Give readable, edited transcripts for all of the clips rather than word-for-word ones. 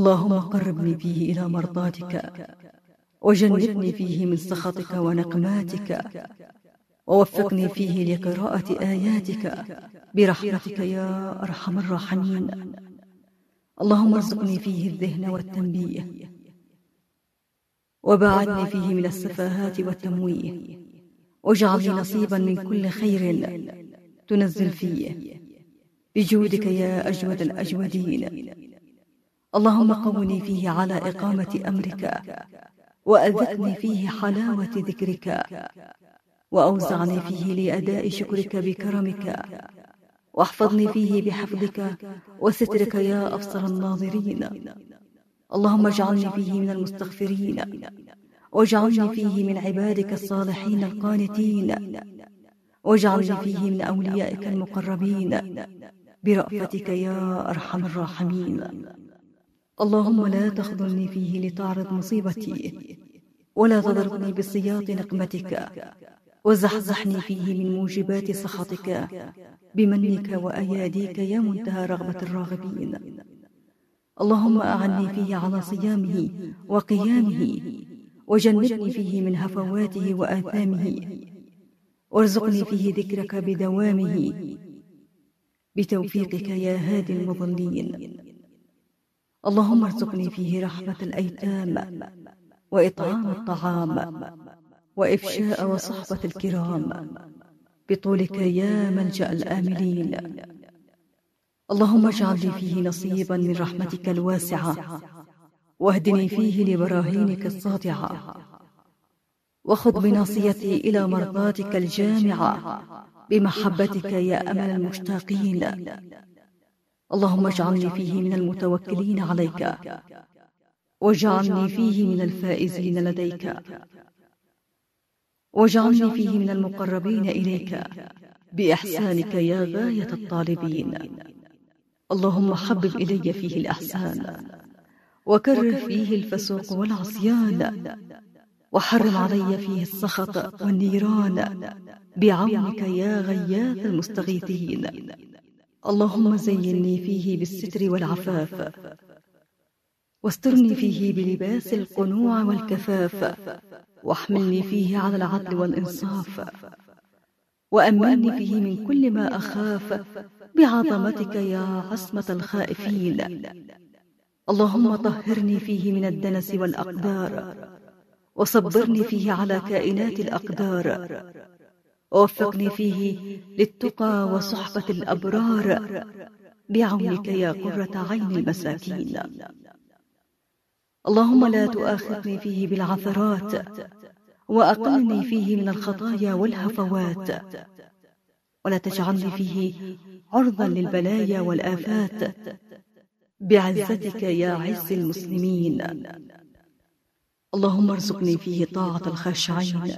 اللهم قربني فيه إلى مرضاتك، وجنبني فيه من سخطك ونقماتك، ووفقني فيه لقراءة آياتك برحمتك يا أرحم الراحمين. اللهم ارزقني فيه الذهن والتنبيه، وباعدني فيه من السفاهات والتمويه، واجعل لي نصيبا من كل خير تنزل فيه بجودك يا أجود الأجودين. اللهم قوني فيه على إقامة أمرك، وأذقني فيه حلاوة ذكرك، وأوزعني فيه لأداء شكرك بكرمك، واحفظني فيه بحفظك وسترك يا أبصر الناظرين. اللهم اجعلني فيه من المستغفرين، واجعلني فيه من عبادك الصالحين القانتين، واجعلني فيه من أوليائك المقربين برأفتك يا أرحم الراحمين. اللهم لا تخذلني فيه لتعرض مصيبتي، ولا تضربني بسياط نقمتك، وزحزحني فيه من موجبات سخطك بمنك وأياديك يا منتهى رغبة الراغبين. اللهم أعني فيه على صيامه وقيامه، وجنبني فيه من هفواته وآثامه، وارزقني فيه ذكرك بدوامه بتوفيقك يا هادي المضلين. اللهم ارزقني فيه رحمة الأيتام، وإطعام الطعام، وإفشاء وصحبة الكرام بطولك يا ملجأ الآملين. اللهم اجعل لي فيه نصيبا من رحمتك الواسعة، واهدني فيه لبراهينك الساطعة، وخذ بناصيتي إلى مرضاتك الجامعة بمحبتك يا أمل المشتاقين. اللهم اجعلني فيه من المتوكلين عليك، واجعلني فيه من الفائزين لديك، واجعلني فيه من المقربين إليك بإحسانك يا غاية الطالبين. اللهم حبب إلي فيه الأحسان، وكرر فيه الفسوق والعصيان، وحرم علي فيه السخط والنيران بعونك يا غياث المستغيثين. اللهم زيني فيه بالستر والعفاف، واسترني فيه بلباس القنوع والكفاف، واحملني فيه على العدل والإنصاف، وأمني فيه من كل ما أخاف بعظمتك يا عصمة الخائفين. اللهم طهرني فيه من الدنس والأقدار، وصبرني فيه على كائنات الأقدار، ووفقني فيه للتقى وصحبة الأبرار بعونك يا قرة عين المساكين. اللهم لا تؤاخذني فيه بالعثرات، وأقلني فيه من الخطايا والهفوات، ولا تجعلني فيه عرضا للبلايا والآفات بعزتك يا عز المسلمين. اللهم ارزقني فيه طاعة الخاشعين،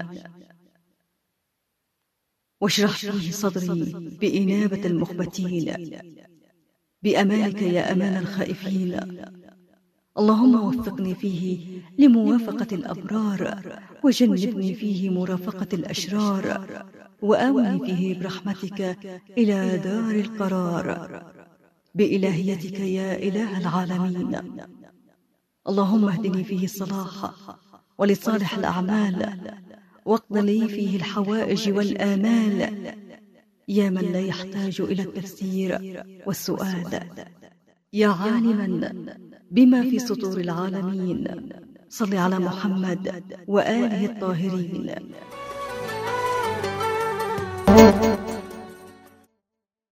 واشرح فيه صدري بإنابة المخبتين بأمانك يا أمان الخائفين. اللهم وفقني فيه لموافقة الأبرار، وجنبني فيه مرافقة الأشرار، وآوني فيه برحمتك إلى دار القرار بإلهيتك يا إله العالمين. اللهم اهدني فيه الصلاح ولصالح الأعمال، واقض لي فيه الحوائج والآمال يا من لا يحتاج إلى التفسير والسؤال، يا عالما بما في سطور العالمين. صل على محمد وآله الطاهرين.